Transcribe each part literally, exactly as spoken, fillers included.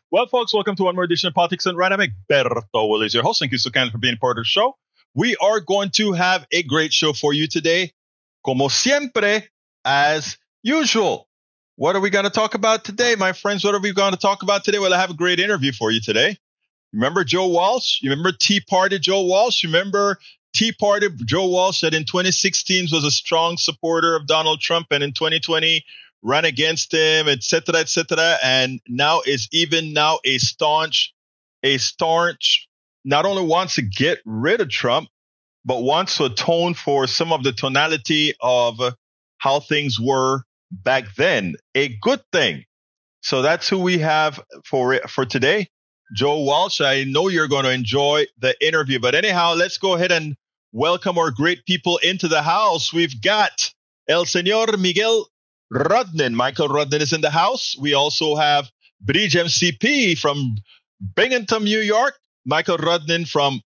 Well, folks, welcome to one more edition of Politics and Random. Berto Will is your host. Thank you so kindly for being part of the show. We are going to have a great show for you today. Como siempre, as usual. What are we going to talk about today, my friends? What are we going to talk about today? Well, I have a great interview for you today. Remember Joe Walsh? You remember Tea Party Joe Walsh? You remember Tea Party Joe Walsh that in twenty sixteen was a strong supporter of Donald Trump and in twenty twenty ran against him, et cetera, et cetera, and now is even now a staunch, a staunch, not only wants to get rid of Trump, but wants to atone for some of the tonality of how things were back then. A good thing. So that's who we have for for today. Joe Walsh, I know you're going to enjoy the interview, but anyhow, let's go ahead and welcome our great people into the house. We've got El Señor Miguel Rudnin. Michael Rudnin is in the house. We also have Bridge M C P from Binghamton, New York. Michael Rudnin from,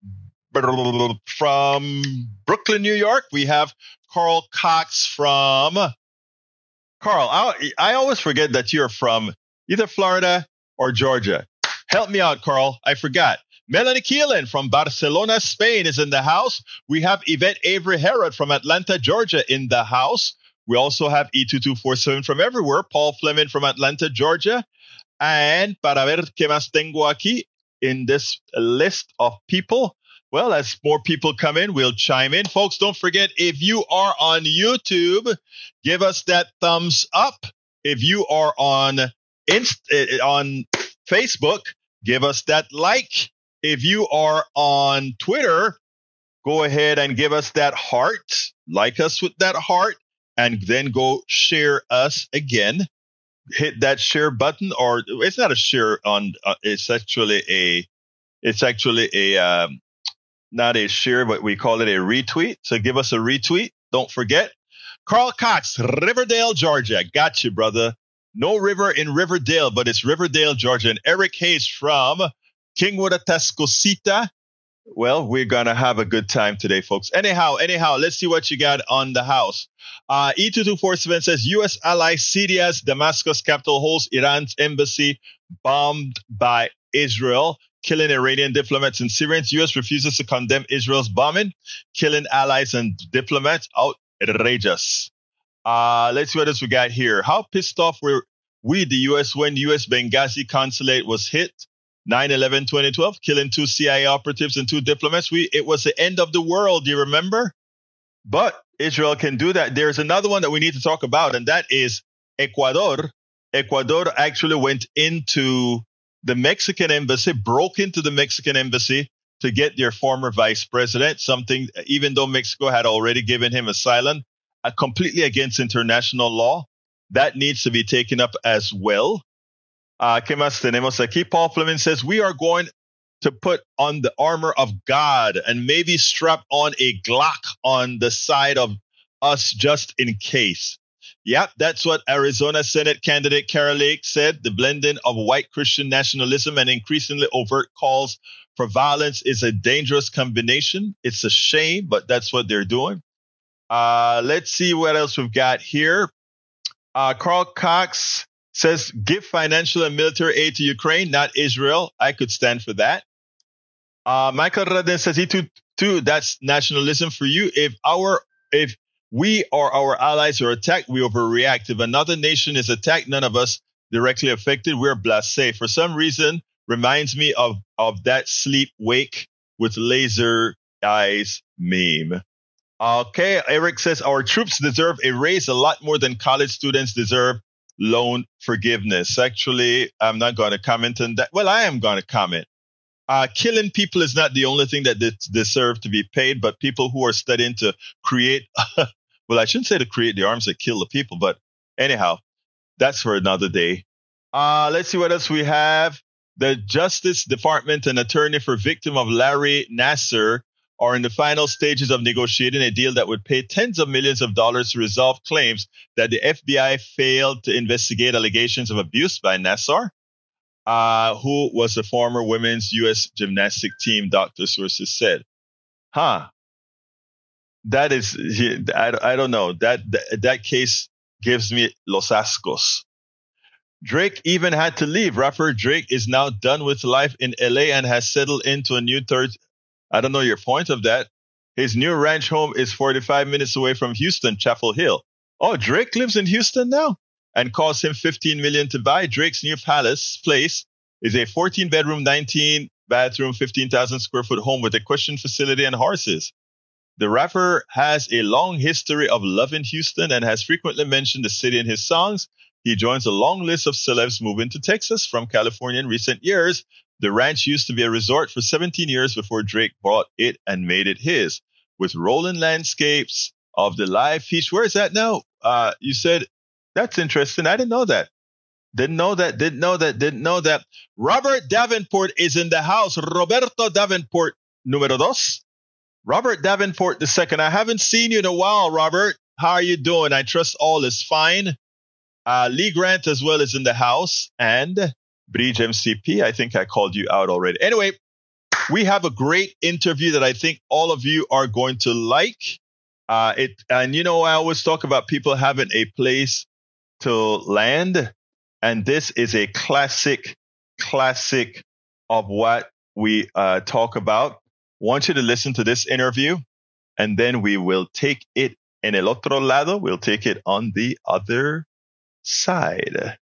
from Brooklyn, New York. We have Carl Cox from... Carl, I, I always forget that you're from either Florida or Georgia. Help me out, Carl. I forgot. Melanie Keelan from Barcelona, Spain is in the house. We have Yvette Avery Herod from Atlanta, Georgia in the house. We also have E two two four seven from everywhere. Paul Fleming from Atlanta, Georgia. And para ver qué más tengo aquí in this list of people. Well, as more people come in, we'll chime in. Folks, don't forget, if you are on YouTube, give us that thumbs up. If you are on Inst- on Facebook, give us that like. If you are on Twitter, go ahead and give us that heart. Like us with that heart. And then go share us again. Hit that share button, or it's not a share on. Uh, it's actually a. It's actually a um, not a share, but we call it a retweet. So give us a retweet. Don't forget. Carl Cox, Riverdale, Georgia. Got you, brother. No river in Riverdale, but it's Riverdale, Georgia. And Eric Hayes from Kingwood, Atascocita. Well, we're going to have a good time today, folks. Anyhow, anyhow, let's see what you got on the house. Uh, E two two four seven says, U S ally Syria's Damascus capital holds Iran's embassy bombed by Israel, killing Iranian diplomats and Syrians. U S refuses to condemn Israel's bombing, killing allies and diplomats. Outrageous. Uh, let's see what else we got here. How pissed off were we, the U S, when U S Benghazi consulate was hit? nine eleven twenty twelve, killing two C I A operatives and two diplomats. We It was the end of the world, do you remember? But Israel can do that. There's another one that we need to talk about, and that is Ecuador. Ecuador actually went into the Mexican embassy, broke into the Mexican embassy to get their former vice president, something, even though Mexico had already given him asylum, uh, completely against international law. That needs to be taken up as well. Uh, ¿Qué más tenemos aquí? Paul Fleming says, we are going to put on the armor of God and maybe strap on a Glock on the side of us just in case. Yep, that's what Arizona Senate candidate Kari Lake said. The blending of white Christian nationalism and increasingly overt calls for violence is a dangerous combination. It's a shame, but that's what they're doing. Uh, let's see what else we've got here. Uh, Carl Cox says, give financial and military aid to Ukraine, not Israel. I could stand for that. Uh, Michael Radin says, he too, too, that's nationalism for you. If our, if we or our allies are attacked, we overreact. If another nation is attacked, none of us directly affected, we're blasé. For some reason, reminds me of, of that sleep wake with laser eyes meme. Okay, Eric says, our troops deserve a raise a lot more than college students deserve loan forgiveness. Actually, I'm not going to comment on that. Well, I am going to comment. Uh, killing people is not the only thing that they deserve to be paid, but people who are studying to create, well, I shouldn't say to create the arms that kill the people, but anyhow, that's for another day. Uh, let's see what else we have. The Justice Department and attorney for victim of Larry Nassar are in the final stages of negotiating a deal that would pay tens of millions of dollars to resolve claims that the F B I failed to investigate allegations of abuse by Nassar, uh, who was a former women's U S gymnastic team, doctor sources said. Huh. That is, I, I don't know. That, that, that case gives me los ascos. Drake even had to leave. Rapper Drake is now done with life in L A and has settled into a new third. I don't know your point of that. His new ranch home is forty-five minutes away from Houston, Chapel Hill. Oh, Drake lives in Houston now and cost him fifteen million dollars to buy. Drake's new palace place is a fourteen bedroom, nineteen bathroom, fifteen thousand square foot home with a question facility and horses. The rapper has a long history of loving Houston and has frequently mentioned the city in his songs. He joins a long list of celebs moving to Texas from California in recent years. The ranch used to be a resort for seventeen years before Drake bought it and made it his. With rolling landscapes of the live feature. Where is that now? Uh, you said, that's interesting. I didn't know that. Didn't know that. Didn't know that. Didn't know that. Robert Davenport is in the house. Roberto Davenport, número dos. Robert Davenport the second. I haven't seen you in a while, Robert. How are you doing? I trust all is fine. Uh, Lee Grant as well is in the house. And Bridge M C P. I think I called you out already. Anyway, we have a great interview that I think all of you are going to like. Uh, it, and you know, I always talk about people having a place to land. And this is a classic, classic of what we uh, talk about. Want you to listen to this interview, and then we will take it en el otro lado. We'll take it on the other side.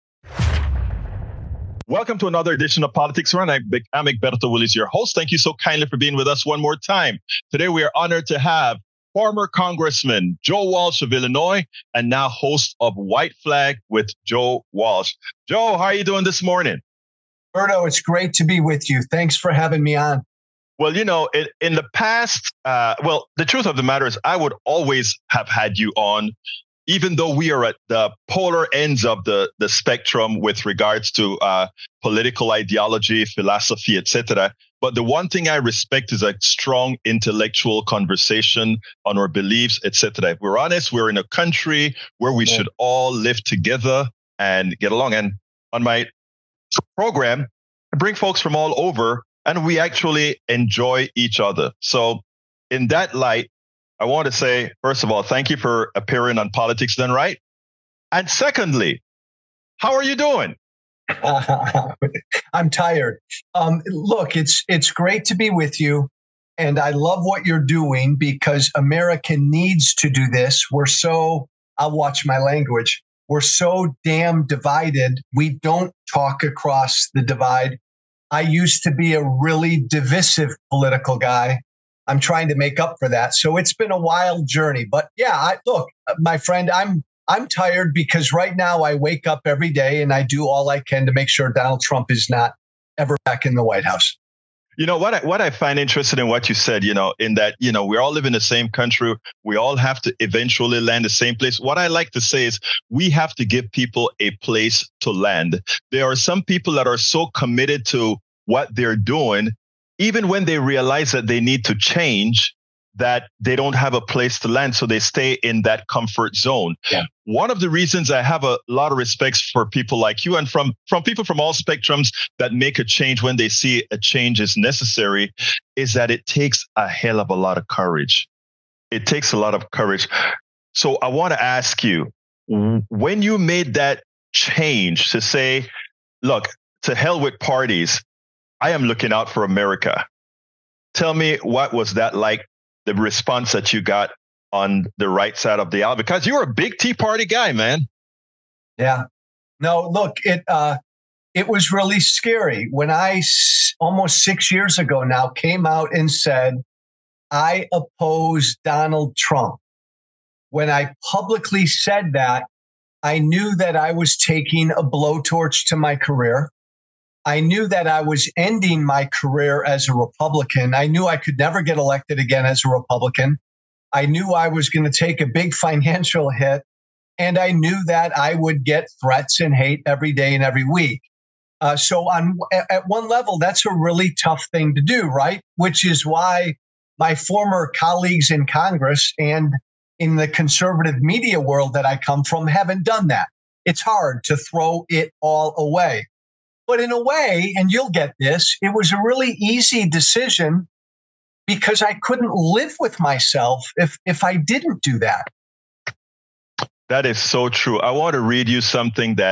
Welcome to another edition of Politics Run. I'm Egberto Willies, your host. Thank you so kindly for being with us one more time. Today, we are honored to have former Congressman Joe Walsh of Illinois and now host of White Flag with Joe Walsh. Joe, how are you doing this morning? Berto, it's great to be with you. Thanks for having me on. Well, you know, in, in the past, uh, well, the truth of the matter is I would always have had you on, even though we are at the polar ends of the, the spectrum with regards to uh, political ideology, philosophy, et cetera. But the one thing I respect is a strong intellectual conversation on our beliefs, et cetera. If we're honest, we're in a country where we yeah. should all live together and get along. And on my program, I bring folks from all over, and we actually enjoy each other. So in that light, I want to say, first of all, thank you for appearing on Politics Done Right. And secondly, how are you doing? Uh, I'm tired. Um, look, it's it's great to be with you. And I love what you're doing because America needs to do this. We're so, I'll watch my language. We're so damn divided. We don't talk across the divide. I used to be a really divisive political guy. I'm trying to make up for that. So it's been a wild journey. But yeah, I, look, my friend, I'm I'm tired because right now I wake up every day and I do all I can to make sure Donald Trump is not ever back in the White House. You know, what I, what I find interesting in what you said, you know, in that, you know, we all live in the same country. We all have to eventually land the same place. What I like to say is we have to give people a place to land. There are some people that are so committed to what they're doing, even when they realize that they need to change, that they don't have a place to land. So they stay in that comfort zone. Yeah. One of the reasons I have a lot of respect for people like you and from, from people from all spectrums that make a change when they see a change is necessary is that it takes a hell of a lot of courage. It takes a lot of courage. So I want to ask you, when you made that change to say, look, to hell with parties, I am looking out for America. Tell me, what was that like? The response that you got on the right side of the aisle, because you were a big Tea Party guy, man. Yeah. No, look, it uh, it was really scary when I almost six years ago now came out and said, I oppose Donald Trump. When I publicly said that, I knew that I was taking a blowtorch to my career. I knew that I was ending my career as a Republican. I knew I could never get elected again as a Republican. I knew I was going to take a big financial hit, and I knew that I would get threats and hate every day and every week. Uh, so on at one level, that's a really tough thing to do, right? Which is why my former colleagues in Congress and in the conservative media world that I come from haven't done that. It's hard to throw it all away. But in a way, and you'll get this, it was a really easy decision because I couldn't live with myself if, if I didn't do that. That is so true. I want to read you something that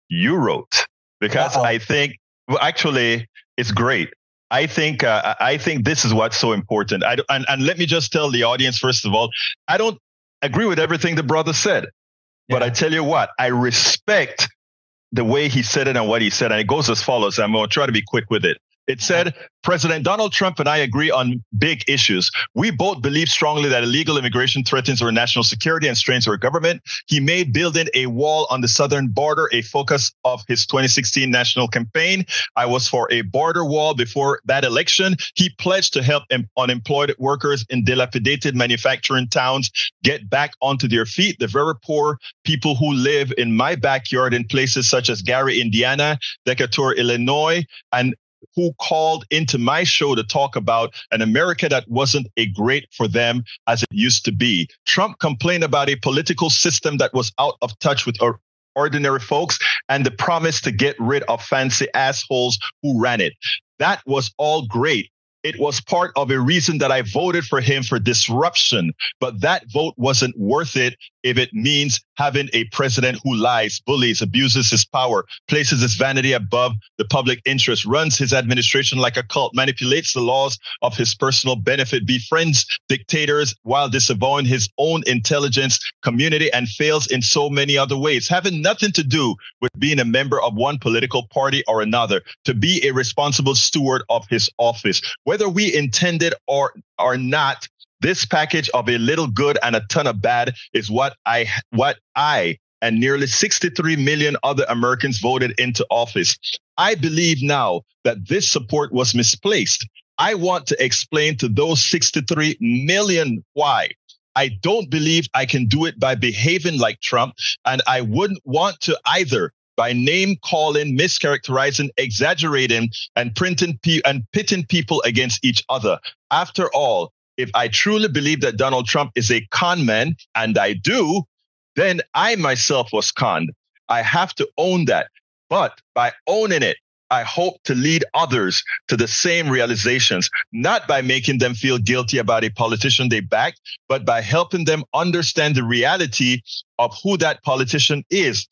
you wrote, because Uh-oh. I think, well, actually, it's great. I think uh, I think this is what's so important. I, and, and let me just tell the audience, first of all, I don't agree with everything the brother said. But Yeah. I tell you what, I respect the way he said it and what he said. And it goes as follows. I'm going to try to be quick with it. It said, President Donald Trump and I agree on big issues. We both believe strongly that illegal immigration threatens our national security and strains our government. He made building a wall on the southern border a focus of his twenty sixteen national campaign. I was for a border wall before that election. He pledged to help em- unemployed workers in dilapidated manufacturing towns get back onto their feet. The very poor people who live in my backyard in places such as Gary, Indiana, Decatur, Illinois, and who called into my show to talk about an America that wasn't a great for them as it used to be. Trump complained about a political system that was out of touch with our ordinary folks and the promise to get rid of fancy assholes who ran it. That was all great. It was part of a reason that I voted for him for disruption, but that vote wasn't worth it if it means having a president who lies, bullies, abuses his power, places his vanity above the public interest, runs his administration like a cult, manipulates the laws of his personal benefit, befriends dictators while disavowing his own intelligence community, and fails in so many other ways, having nothing to do with being a member of one political party or another, to be a responsible steward of his office. Whether we intended or or not, this package of a little good and a ton of bad is what I what I and nearly sixty-three million other Americans voted into office. I believe now that this support was misplaced. I want to explain to those sixty-three million why. I don't believe I can do it by behaving like Trump, and I wouldn't want to either, by name calling, mischaracterizing, exaggerating, and printing pe- and pitting people against each other. After all, if I truly believe that Donald Trump is a con man, and I do, then I myself was conned. I have to own that. But by owning it, I hope to lead others to the same realizations, not by making them feel guilty about a politician they backed, but by helping them understand the reality of who that politician is,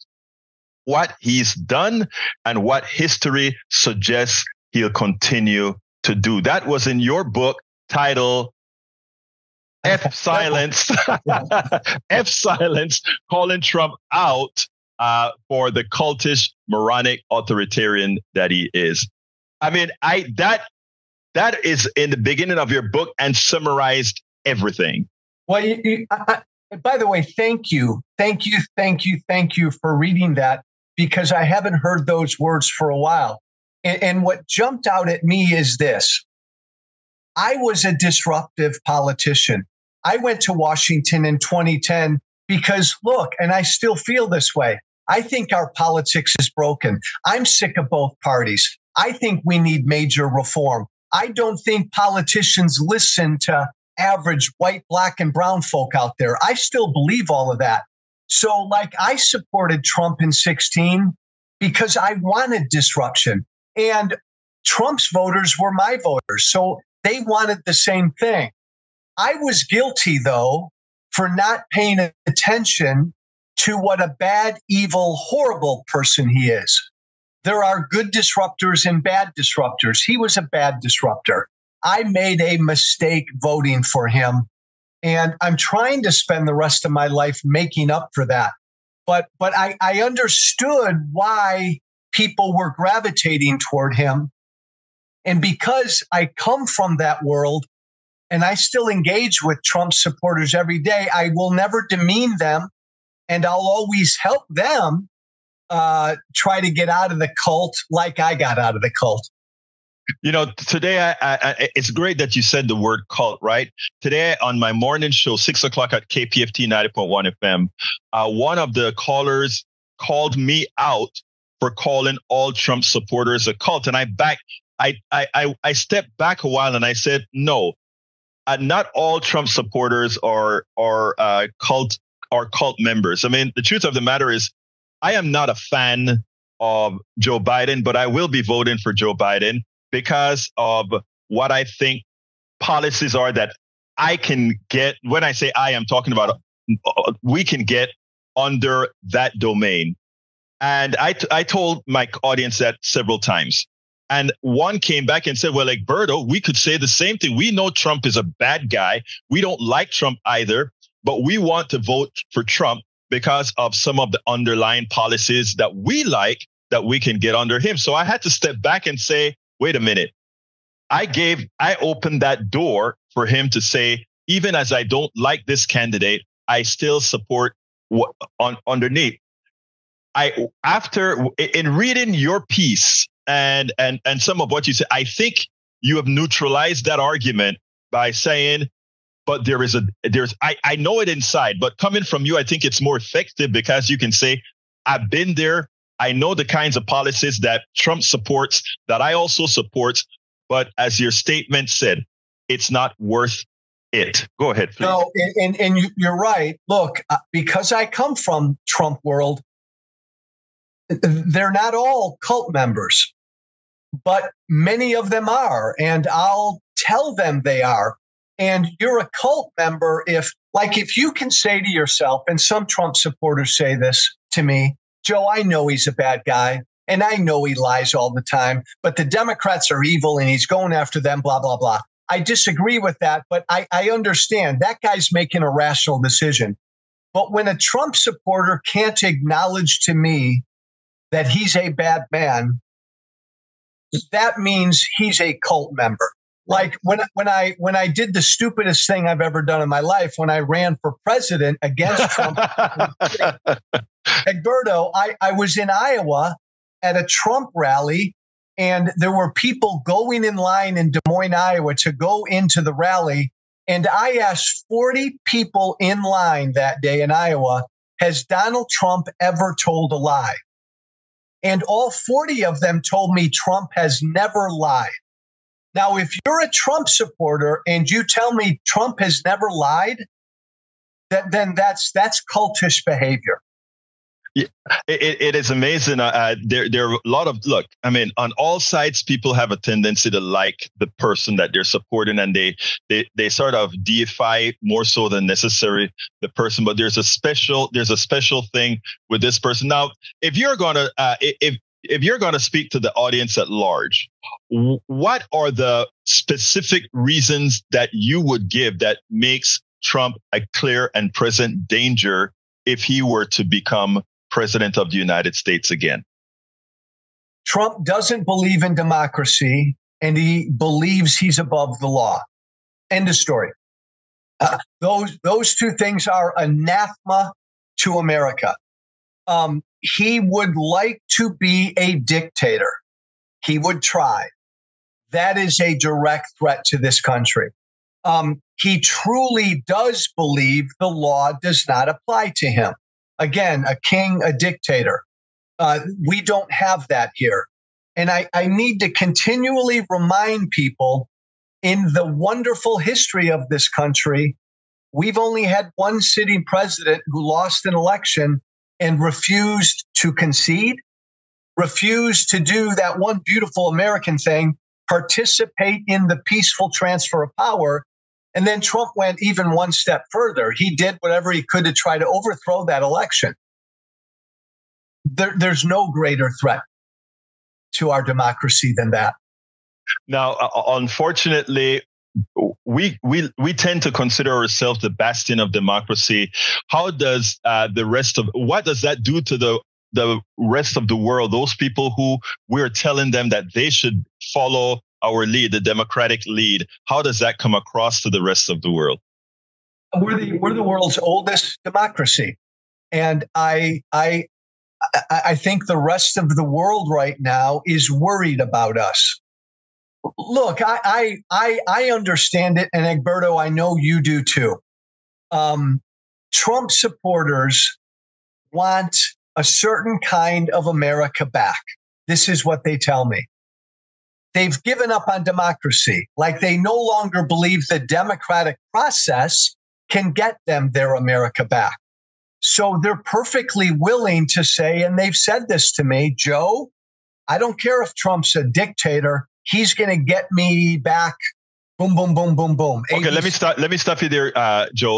what he's done, and what history suggests he'll continue to do. That was in your book titled F Silence, F Silence, calling Trump out uh, for the cultish, moronic authoritarian that he is. I mean, I that that is in the beginning of your book and summarized everything. Well, you, you, I, I, by the way, thank you, thank you, thank you, thank you for reading that, because I haven't heard those words for a while. And, and what jumped out at me is this. I was a disruptive politician. I went to Washington in twenty ten because, look, and I still feel this way, I think our politics is broken. I'm sick of both parties. I think we need major reform. I don't think politicians listen to average white, black, and brown folk out there. I still believe all of that. So, like, I supported Trump in sixteen because I wanted disruption. And Trump's voters were my voters. So they wanted the same thing. I was guilty, though, for not paying attention to what a bad, evil, horrible person he is. There are good disruptors and bad disruptors. He was a bad disruptor. I made a mistake voting for him, and I'm trying to spend the rest of my life making up for that. But but I, I understood why people were gravitating toward him. And because I come from that world, and I still engage with Trump supporters every day, I will never demean them, and I'll always help them uh, try to get out of the cult like I got out of the cult. You know, today, I, I, it's great that you said the word cult, right? Today on my morning show, six o'clock at K P F T ninety point one F M, uh, one of the callers called me out for calling all Trump supporters a cult. And I back, I, I, I, I stepped back a while and I said, no, uh, not all Trump supporters are, are uh, cult, are cult members. I mean, the truth of the matter is, I am not a fan of Joe Biden, but I will be voting for Joe Biden because of what I think policies are that I can get. When I say I, am talking about uh, we can get under that domain. And I, t- I told my audience that several times. And one came back and said, well, like Berto, we could say the same thing. We know Trump is a bad guy. We don't like Trump either, but we want to vote for Trump because of some of the underlying policies that we like that we can get under him. So I had to step back and say, wait a minute. I gave, I opened that door for him to say, even as I don't like this candidate, I still support what on underneath. I, after in reading your piece and, and, and some of what you said, I think you have neutralized that argument by saying, but there is a, there's, I, I know it inside, but coming from you, I think it's more effective because you can say, I've been there. I know the kinds of policies that Trump supports that I also support. But as your statement said, it's not worth it. Go ahead, please. No, and, and you're right. Look, because I come from Trump world, they're not all cult members, but many of them are. And I'll tell them they are. And you're a cult member if, like, if you can say to yourself, and some Trump supporters say this to me, Joe, I know he's a bad guy. And I know he lies all the time, but the Democrats are evil and he's going after them, blah, blah, blah. I disagree with that, but I, I understand that guy's making a rational decision. But when a Trump supporter can't acknowledge to me that he's a bad man, that means he's a cult member. Like when, when I when I did the stupidest thing I've ever done in my life, when I ran for president against Trump, Egberto, I, I was in Iowa at a Trump rally, and there were people going in line in Des Moines, Iowa to go into the rally. And I asked forty people in line that day in Iowa, has Donald Trump ever told a lie? And all forty of them told me Trump has never lied. Now, if you're a Trump supporter and you tell me Trump has never lied, that, then that's that's cultish behavior. Yeah, it, it is amazing. Uh, there, there are a lot of, look, I mean, on all sides, people have a tendency to like the person that they're supporting, and they, they, they sort of deify more so than necessary the person. But there's a special, there's a special thing with this person. Now, if you're going to, uh, if, if you're going to speak to the audience at large, what are the specific reasons that you would give that makes Trump a clear and present danger if he were to become president of the United States again? Trump doesn't believe in democracy, and he believes he's above the law. End of story. Uh, those those two things are anathema to America. Um, he would like to be a dictator. He would try. That is a direct threat to this country. Um, he truly does believe the law does not apply to him. Again, a king, a dictator. Uh, we don't have that here. And I, I need to continually remind people, in the wonderful history of this country, we've only had one sitting president who lost an election and refused to concede, refused to do that one beautiful American thing, participate in the peaceful transfer of power. And then Trump went even one step further. He did whatever he could to try to overthrow that election. There, there's no greater threat to our democracy than that. Now, uh, unfortunately, we we we tend to consider ourselves the bastion of democracy. How does uh, the rest of what does that do to the the rest of the world? Those people who we're telling them that they should follow our lead, the democratic lead. How does that come across to the rest of the world? We're the we're the world's oldest democracy, and I I I think the rest of the world right now is worried about us. Look, I I I, I understand it, and Egberto, I know you do too. Um, Trump supporters want a certain kind of America back. This is what they tell me. They've given up on democracy, like they no longer believe the democratic process can get them their America back. So they're perfectly willing to say, and they've said this to me, Joe, I don't care if Trump's a dictator. He's going to get me back. Boom, boom, boom, boom, boom. Okay, A B C. let me start. Let me stop you there, uh, Joe.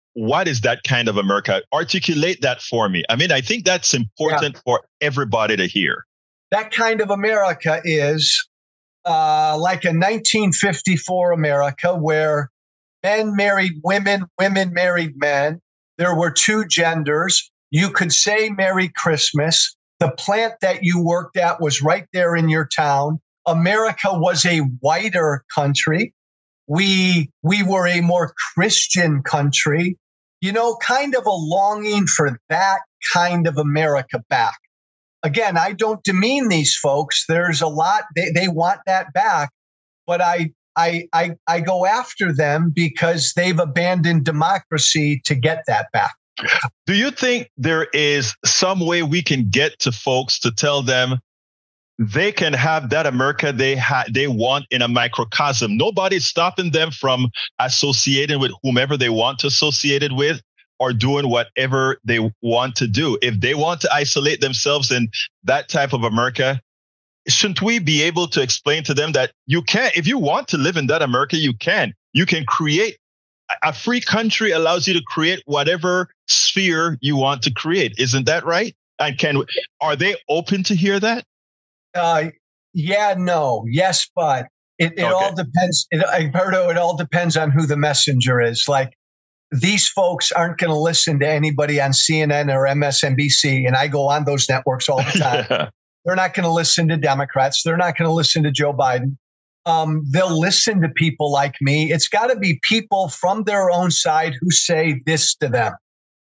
what is that kind of America? Articulate that for me. I mean, I think that's important yeah. for everybody to hear. That kind of America is uh, like a nineteen fifty-four America where men married women, women married men. There were two genders. You could say Merry Christmas. The plant that you worked at was right there in your town. America was a whiter country. We, we were a more Christian country. You know, kind of a longing for that kind of America back. Again, I don't demean these folks. There's a lot, they, they want that back, but I, I, I, I go after them because they've abandoned democracy to get that back. Do you think there is some way we can get to folks to tell them they can have that America they ha- they want in a microcosm? Nobody's stopping them from associating with whomever they want to associate it with or doing whatever they want to do. If they want to isolate themselves in that type of America, shouldn't we be able to explain to them that you can, if you want to live in that America, you can. You can create. A free country allows you to create whatever sphere you want to create. Isn't that right? And can are they open to hear that? Uh, yeah, no, yes, but it, it okay. all depends. It, Alberto, it all depends on who the messenger is. Like, these folks aren't going to listen to anybody on C N N or M S N B C, and I go on those networks all the time. yeah. They're not going to listen to Democrats. They're not going to listen to Joe Biden. Um, they'll listen to people like me. It's got to be people from their own side who say this to them.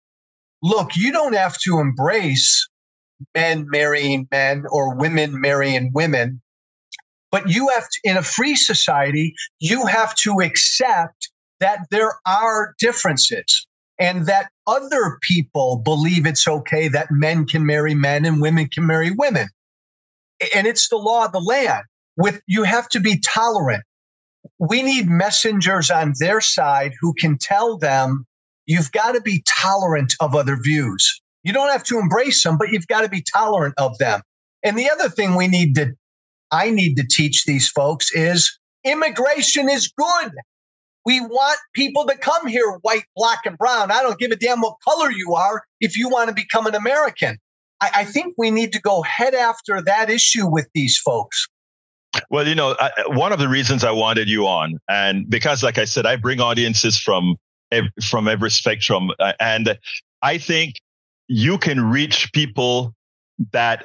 Look, you don't have to embrace men marrying men or women marrying women, but you have to, in a free society, you have to accept that there are differences and that other people believe it's okay that men can marry men and women can marry women. And it's the law of the land. With you have to be tolerant. We need messengers on their side who can tell them you've got to be tolerant of other views. You don't have to embrace them, but you've got to be tolerant of them. And the other thing we need to, I need to teach these folks is immigration is good. We want people to come here, white, black, and brown. I don't give a damn what color you are if you want to become an American. I, I think we need to go head after that issue with these folks. Well, you know, I, one of the reasons I wanted you on, and because, like I said, I bring audiences from from every spectrum, uh, and I think you can reach people that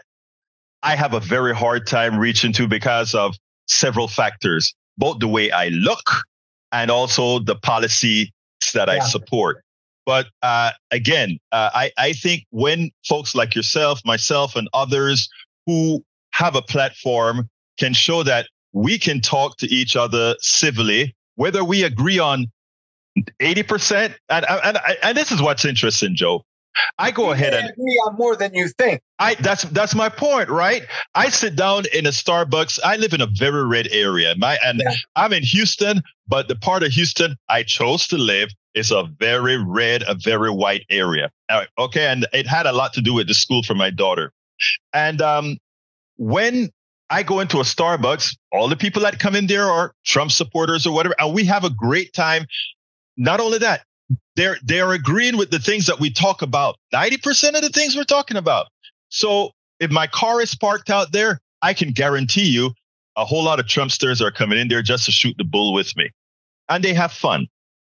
I have a very hard time reaching to because of several factors, both the way I look and also the policies that yeah. I support. But uh, again, uh, I, I think when folks like yourself, myself, and others who have a platform can show that we can talk to each other civilly, whether we agree on eighty percent. And, and, and this is what's interesting, Joe. I go you ahead and agree on more than you think. I that's that's my point, right? I sit down in a Starbucks. I live in a very red area. My and yeah. I'm in Houston, but the part of Houston I chose to live is a very red, a very white area. Okay, and it had a lot to do with the school for my daughter. And um, when I go into a Starbucks, all the people that come in there are Trump supporters or whatever, and we have a great time. Not only that, they're they're agreeing with the things that we talk about. ninety percent of the things we're talking about. So if my car is parked out there, I can guarantee you a whole lot of Trumpsters are coming in there just to shoot the bull with me. And they have fun.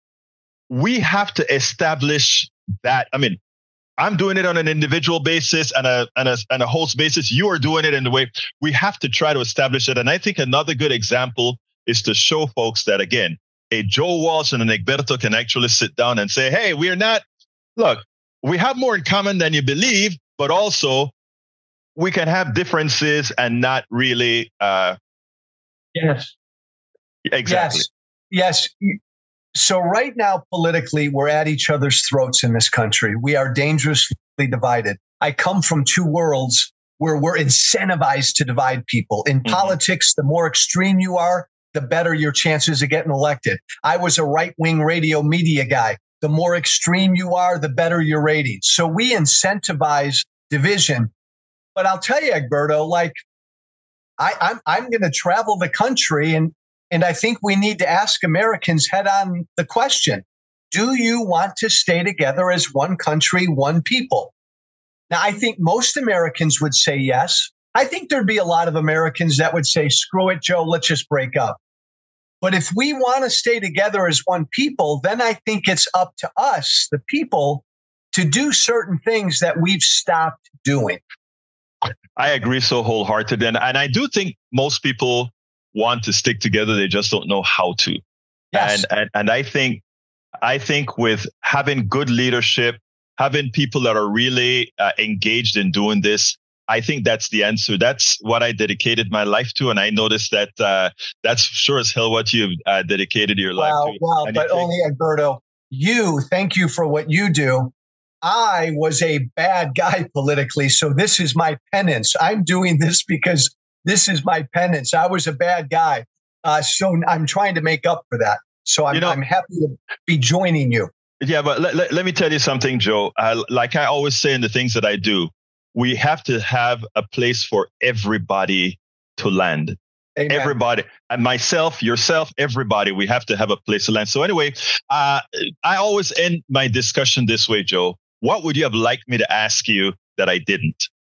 We have to establish that. I mean, I'm doing it on an individual basis and a, and a and a host basis. You are doing it in the way we have to try to establish it. And I think another good example is to show folks that, again, a Joe Walsh and an Egberto can actually sit down and say, hey, we're not, look, we have more in common than you believe, but also we can have differences and not really. Uh, yes. Exactly. Yes. Yes. So right now, politically, we're at each other's throats in this country. We are dangerously divided. I come from two worlds where we're incentivized to divide people. In mm-hmm. politics, the more extreme you are, the better your chances of getting elected. I was a right-wing radio media guy. The more extreme you are, the better your ratings. So we incentivize division. But I'll tell you, Egberto, like, I, I'm, I'm going to travel the country and And I think we need to ask Americans head on the question, do you want to stay together as one country, one people? Now, I think most Americans would say yes. I think there'd be a lot of Americans that would say, screw it, Joe, let's just break up. But if we want to stay together as one people, then I think it's up to us, the people, to do certain things that we've stopped doing. I agree so wholeheartedly. And, and I do think most people want to stick together. They just don't know how to. Yes. And, and, and I think, I think with having good leadership, having people that are really uh, engaged in doing this, I think that's the answer. That's what I dedicated my life to. And I noticed that uh, that's sure as hell what you've uh, dedicated your life well, to. Well, and but only, Egberto, you, thank you for what you do. I was a bad guy politically, so this is my penance. I'm doing this because this is my penance. I was a bad guy. Uh, so I'm trying to make up for that. So I'm, you know, I'm happy to be joining you. Yeah, but let, let, let me tell you something, Joe. Uh, like I always say in the things that I do, we have to have a place for everybody to land. Amen. Everybody, and myself, yourself, everybody, we have to have a place to land. So anyway, uh, I always end my discussion this way, Joe. What would you have liked me to ask you that I didn't?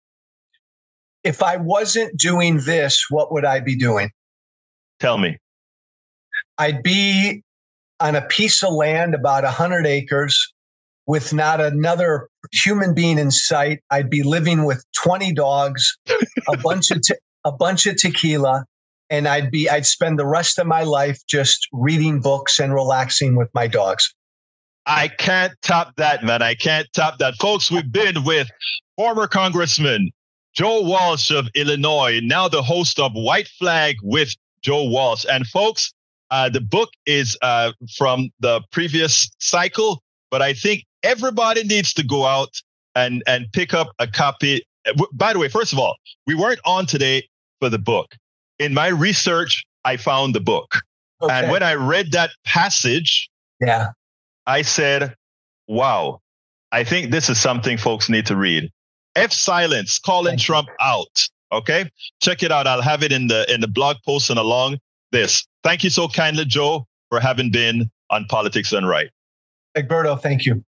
If I wasn't doing this, what would I be doing? Tell me. I'd be on a piece of land about one hundred acres with not another human being in sight. I'd be living with twenty dogs, a bunch of te- a bunch of tequila, and I'd be I'd spend the rest of my life just reading books and relaxing with my dogs. I can't top that, man. I can't top that. Folks, we've been with former Congressman Joe Walsh of Illinois, now the host of White Flag with Joe Walsh. And folks, uh, the book is uh, from the previous cycle, but I think everybody needs to go out and, and pick up a copy. By the way, first of all, we weren't on today for the book. In my research, I found the book. Okay. And when I read that passage, yeah, I said, wow, I think this is something folks need to read. F Silence, calling Trump out. Okay, check it out. I'll have it in the in the blog post and along this. Thank you so kindly, Joe, for having been on Politics Done Right. Egberto, thank you.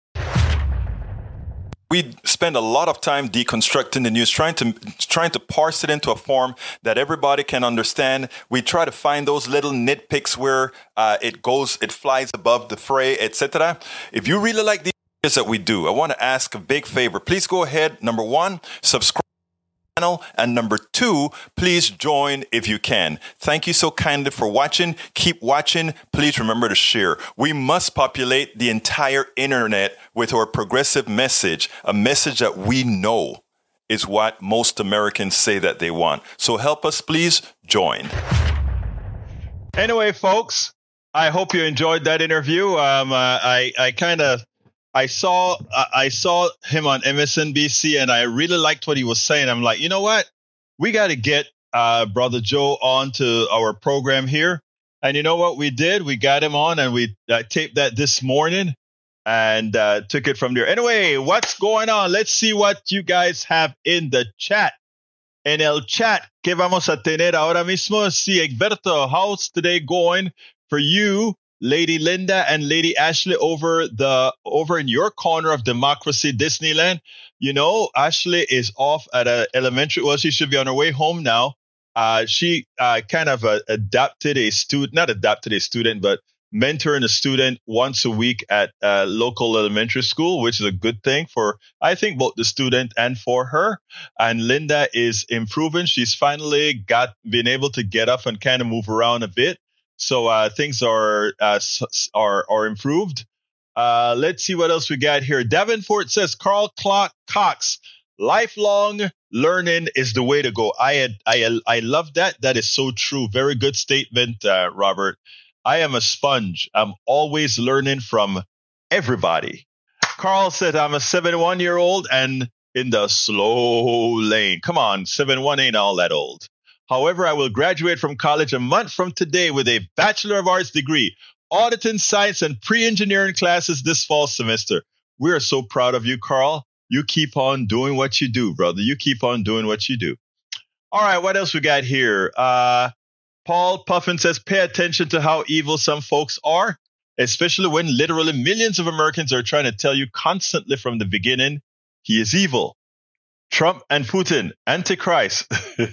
We spend a lot of time deconstructing the news, trying to trying to parse it into a form that everybody can understand. We try to find those little nitpicks where uh, it goes, it flies above the fray, et cetera. If you really like the ideas that we do, I want to ask a big favor. Please go ahead. Number one, subscribe. Channel, and number two, please join if you can. Thank you so kindly for watching. Keep watching. Please remember to share. We must populate the entire internet with our progressive message, a message that we know is what most Americans say that they want. So help us, please join. Anyway, folks, I hope you enjoyed that interview. Um, uh, I I kind of. I saw I saw him on M S N B C, and I really liked what he was saying. I'm like, you know what? We got to get uh, Brother Joe onto our program here. And you know what we did? We got him on, and we uh, taped that this morning and uh, took it from there. Anyway, what's going on? Let's see what you guys have in the chat. En el chat que vamos a tener ahora mismo. Sí, Egberto, how's today going for you, Lady Linda and Lady Ashley, over the over in your corner of Democracy Disneyland? You know, Ashley is off at a elementary. Well, she should be on her way home now. Uh, she uh, kind of uh, adapted a student, not adapted a student, but mentoring a student once a week at a local elementary school, which is a good thing for, I think, both the student and for her. And Linda is improving. She's finally got been able to get up and kind of move around a bit. So uh, things are, uh, are are improved. Uh, let's see what else we got here. Davenport says, Carl Clark Cox, lifelong learning is the way to go. I had, I I love that. That is so true. Very good statement, uh, Robert. I am a sponge. I'm always learning from everybody. Carl said, I'm a seventy-one-year-old and in the slow lane. Come on, seventy-one ain't all that old. However, I will graduate from college a month from today with a Bachelor of Arts degree, auditing science and pre-engineering classes this fall semester. We are so proud of you, Carl. You keep on doing what you do, brother. You keep on doing what you do. All right, what else we got here? Uh, Paul Puffin says, pay attention to how evil some folks are. especially when literally millions of Americans are trying to tell you constantly from the beginning, he is evil. Trump and Putin, Antichrist.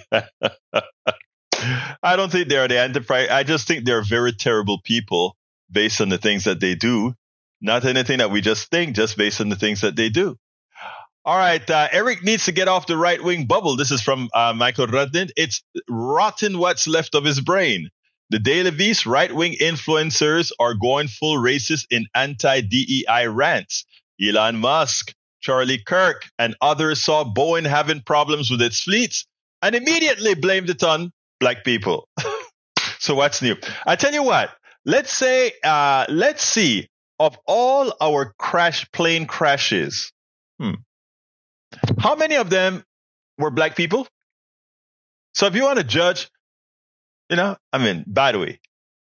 I don't think they're the Antichrist. I just think they're very terrible people based on the things that they do. Not anything that we just think, just based on the things that they do. All right. Uh, Eric needs to get off the right-wing bubble. This is from uh, Michael Rudin. It's rotten what's left of his brain. The Daily Beast right-wing influencers are going full racist in anti-D E I rants. Elon Musk, Charlie Kirk, and others saw Boeing having problems with its fleets and immediately blamed it on black people. So what's new? I tell you what, let's say, uh, let's see, of all our crash plane crashes, hmm, how many of them were black people? So if you want to judge, you know, I mean, by the way,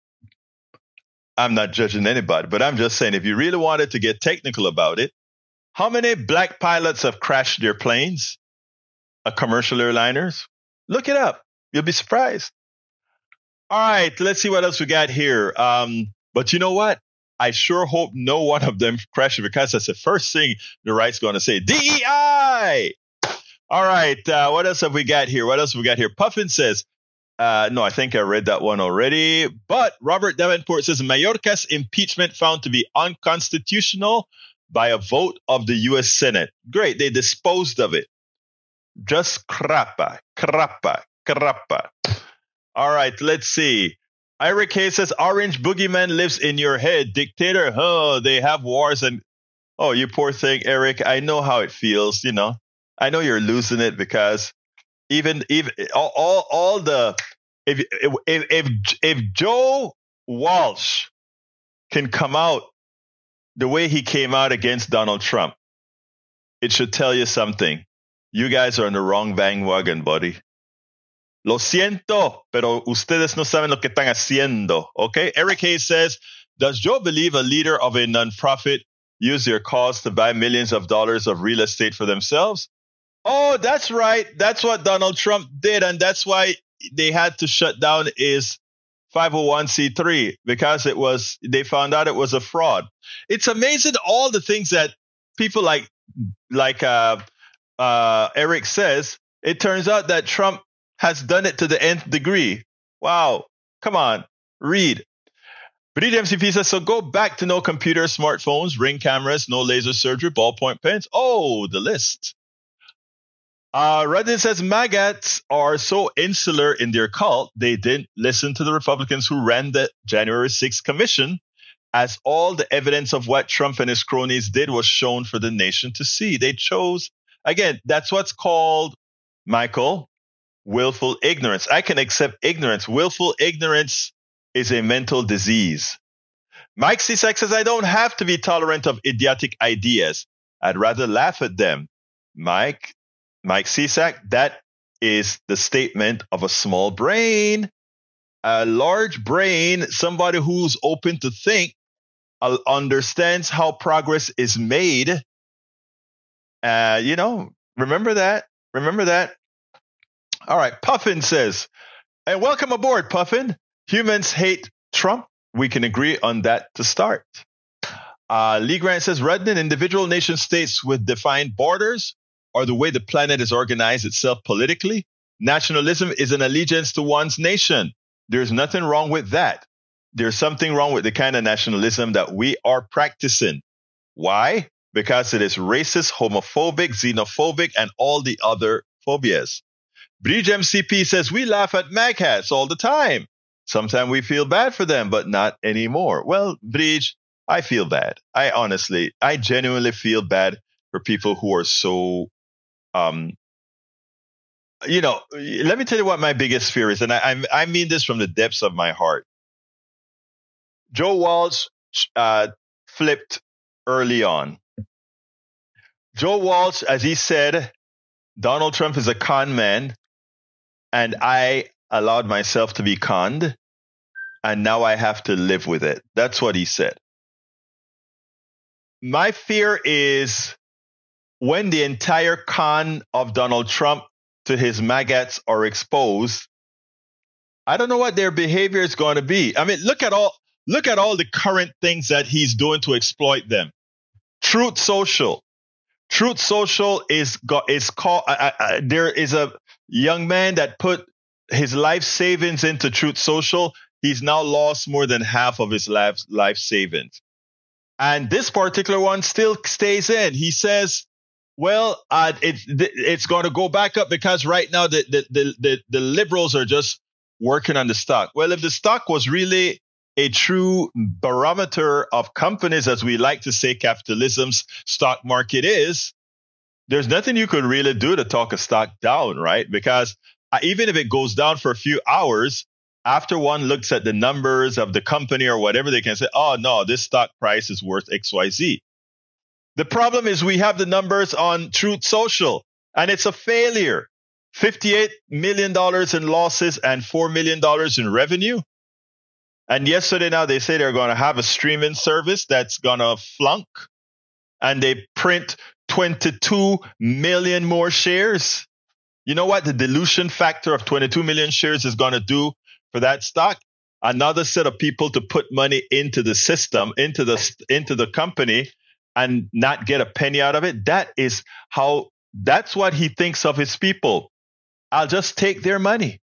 I'm not judging anybody, but I'm just saying, if you really wanted to get technical about it, how many black pilots have crashed their planes? A commercial airliners? Look it up. You'll be surprised. All right, let's see what else we got here. Um, but you know what? I sure hope no one of them crashes, because that's the first thing the right's going to say. D E I! All right, uh, what else have we got here? What else have we got here? Puffin says, uh, no, I think I read that one already. But Robert Davenport says, Mayorkas impeachment found to be unconstitutional by a vote of the U S Senate. Great, they disposed of it. Just crappa, crappa, crappa. All right, let's see. Ira K says, Orange Boogeyman lives in your head. Dictator, oh, they have wars and, oh, you poor thing, Eric. I know how it feels, you know. I know you're losing it because even, even all, all, all the, if, if, if, if Joe Walsh can come out the way he came out against Donald Trump, it should tell you something. You guys are on the wrong bandwagon, buddy. Lo siento, pero ustedes no saben lo que están haciendo. Okay? Eric Hayes says, does Joe believe a leader of a nonprofit use their cause to buy millions of dollars of real estate for themselves? Oh, that's right. That's what Donald Trump did. And that's why they had to shut down his five oh one c three, because it was, they found out it was a fraud. It's amazing all the things that people like, like uh, uh, Eric says. It turns out that Trump has done it to the nth degree. Wow. Come on. Read. But M C P says, so go back to no computers, smartphones, ring cameras, no laser surgery, ballpoint pens. Oh, the list. Uh, Reddit says, maggots are so insular in their cult, they didn't listen to the Republicans who ran the January sixth commission, as all the evidence of what Trump and his cronies did was shown for the nation to see. They chose, again, that's what's called, Michael, willful ignorance. I can accept ignorance. Willful ignorance is a mental disease. Mike Cisak says, I don't have to be tolerant of idiotic ideas. I'd rather laugh at them. Mike, Mike Cisak, that is the statement of a small brain. A large brain, somebody who's open to think, uh, understands how progress is made. Uh, you know, remember that. Remember that. All right, Puffin says, and welcome aboard, Puffin. Humans hate Trump. We can agree on that to start. Uh, Lee Grant says, Rudden, individual nation states with defined borders are the way the planet is organized itself politically. Nationalism is an allegiance to one's nation. There's nothing wrong with that. There's something wrong with the kind of nationalism that we are practicing. Why? Because it is racist, homophobic, xenophobic, and all the other phobias. Bridge M C P says, we laugh at maghats all the time. Sometimes we feel bad for them, but not anymore. Well, Bridge, I feel bad. I honestly, I genuinely feel bad for people who are so, um, you know, let me tell you what my biggest fear is. And I, I, I mean this from the depths of my heart. Joe Walsh uh, flipped early on. Joe Walsh, as he said, Donald Trump is a con man. And I allowed myself to be conned, and now I have to live with it. That's what he said. My fear is when the entire con of Donald Trump to his maggots are exposed, I don't know what their behavior is going to be. I mean, look at all, Look at all the current things that he's doing to exploit them. Truth Social. Truth Social is got is called. Uh, uh, there is a young man that put his life savings into Truth Social. He's now lost more than half of his life life savings, and this particular one still stays in. He says, "Well, uh, it, it's going to go back up because right now the the, the the the liberals are just working on the stock." Well, if the stock was really a true barometer of companies, as we like to say capitalism's stock market is, there's nothing you could really do to talk a stock down, right? Because uh, even if it goes down for a few hours, after one looks at the numbers of the company or whatever, they can say, oh, no, this stock price is worth X Y Z. The problem is we have the numbers on Truth Social, and it's a failure. fifty-eight million dollars in losses and four million dollars in revenue. And yesterday now they say they're going to have a streaming service that's going to flunk, and they print twenty-two million more shares. You know what the dilution factor of twenty-two million shares is going to do for that stock? Another set of people to put money into the system, into the into the company, and not get a penny out of it. That is how, that's what he thinks of his people. I'll just take their money.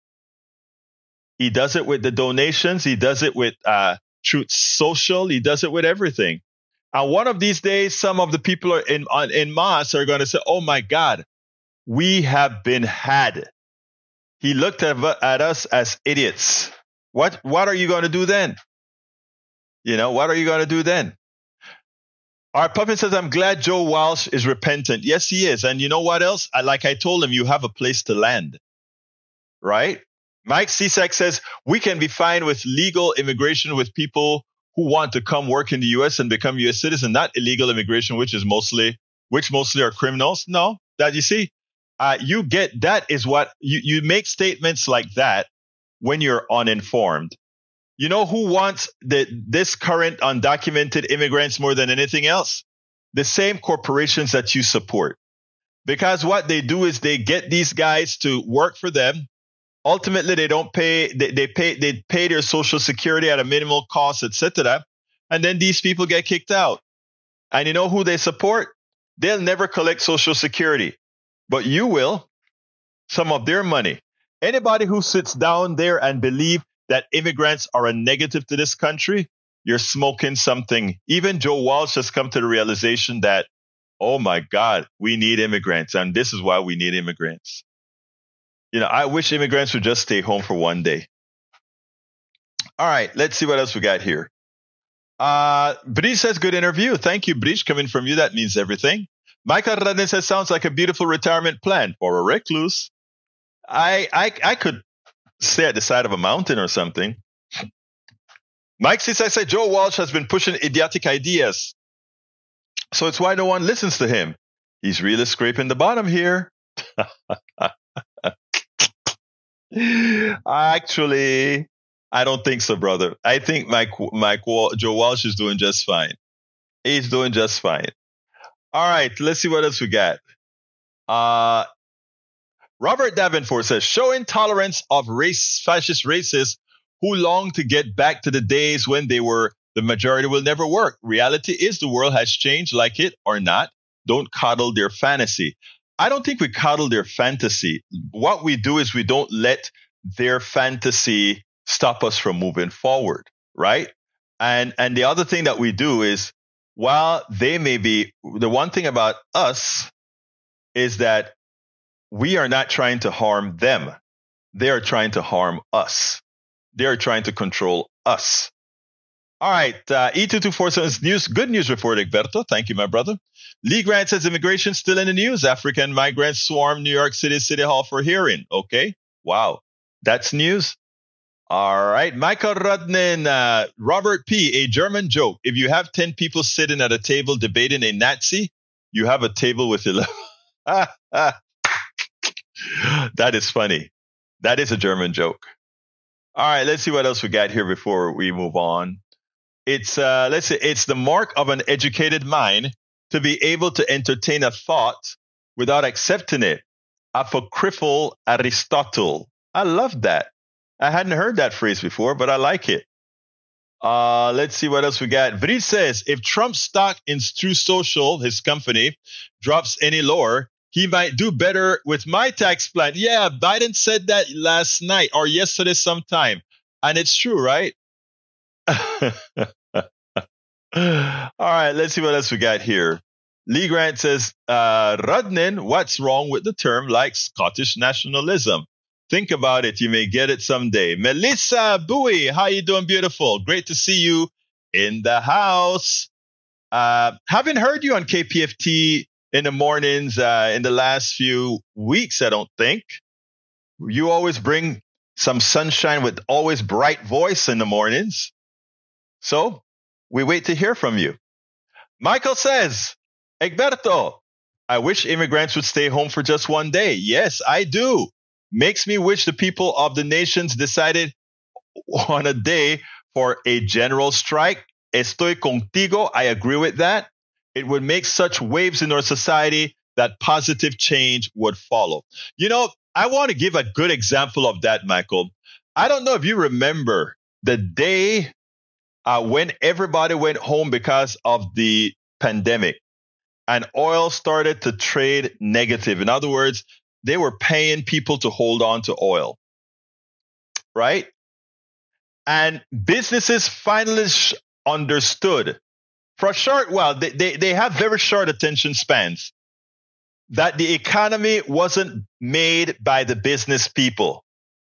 He does it with the donations. He does it with uh, Truth Social. He does it with everything. And one of these days, some of the people are in on, in mass are going to say, oh, my God, we have been had. He looked at, at us as idiots. What, what are you going to do then? You know, what are you going to do then? Our puppet says, I'm glad Joe Walsh is repentant. Yes, he is. And you know what else? I, like I told him, you have a place to land, right? Mike Cisak says, we can be fine with legal immigration with people who want to come work in the U S and become U S citizens, not illegal immigration, which is mostly, which mostly are criminals. No, that you see, uh, you get, that is what, you, you make statements like that when you're uninformed. You know who wants the, this current undocumented immigrants more than anything else? The same corporations that you support. Because what they do is they get these guys to work for them. Ultimately, they don't pay, they, they pay, they pay their Social Security at a minimal cost, et cetera. And then these people get kicked out. And you know who they support? They'll never collect Social Security, but you will, some of their money. Anybody who sits down there and believe that immigrants are a negative to this country, you're smoking something. Even Joe Walsh has come to the realization that, oh my God, we need immigrants. And this is why we need immigrants. You know, I wish immigrants would just stay home for one day. All right, let's see what else we got here. Uh, Brish says, good interview. Thank you, Brish. Coming from you, that means everything. Michael Radin says, sounds like a beautiful retirement plan for a recluse. I, I, I could stay at the side of a mountain or something. Mike says, I say, Joe Walsh has been pushing idiotic ideas. So it's why no one listens to him. He's really scraping the bottom here. Actually, I don't think so, brother. I think Mike, Mike, Joe Walsh is doing just fine. He's doing just fine. All right, let's see what else we got. Uh, Robert Davenport says, show intolerance of race, fascist racists who long to get back to the days when they were the majority will never work. Reality is the world has changed, like it or not. Don't coddle their fantasy. I don't think we coddle their fantasy. What we do is we don't let their fantasy stop us from moving forward, right? And and the other thing that we do is, while they may be, the one thing about us is that we are not trying to harm them. They are trying to harm us. They are trying to control us. All right, uh, E two two four seven news, good news report, Egberto. Thank you, my brother. Lee Grant says immigration still in the news. African migrants swarm New York City City Hall for hearing. Okay, wow, that's news. All right, Michael Rudnin, uh, Robert P., a German joke. If you have ten people sitting at a table debating a Nazi, you have a table with eleven. That is funny. That is a German joke. All right, let's see what else we got here before we move on. It's uh, let's say it's the mark of an educated mind to be able to entertain a thought without accepting it. Apocryphal Aristotle. I love that. I hadn't heard that phrase before, but I like it. Uh, let's see what else we got. Vrit says, if Trump's stock in True Social, his company, drops any lower, he might do better with my tax plan. Yeah, Biden said that last night or yesterday sometime. And it's true, right? All right, let's see what else we got here. Lee Grant says, uh, Rudnin, what's wrong with the term like Scottish nationalism? Think about it. You may get it someday. Melissa Bowie, how you doing, beautiful? Great to see you in the house. Uh, haven't heard you on K P F T in the mornings uh, in the last few weeks, I don't think. You always bring some sunshine with always bright voice in the mornings. So we wait to hear from you. Michael says, Egberto, I wish immigrants would stay home for just one day. Yes, I do. Makes me wish the people of the nations decided on a day for a general strike. Estoy contigo. I agree with that. It would make such waves in our society that positive change would follow. You know, I want to give a good example of that, Michael. I don't know if you remember the day uh, when everybody went home because of the pandemic and oil started to trade negative. In other words, they were paying people to hold on to oil, right? And businesses finally sh- understood for a short while, they, they, they have very short attention spans, that the economy wasn't made by the business people.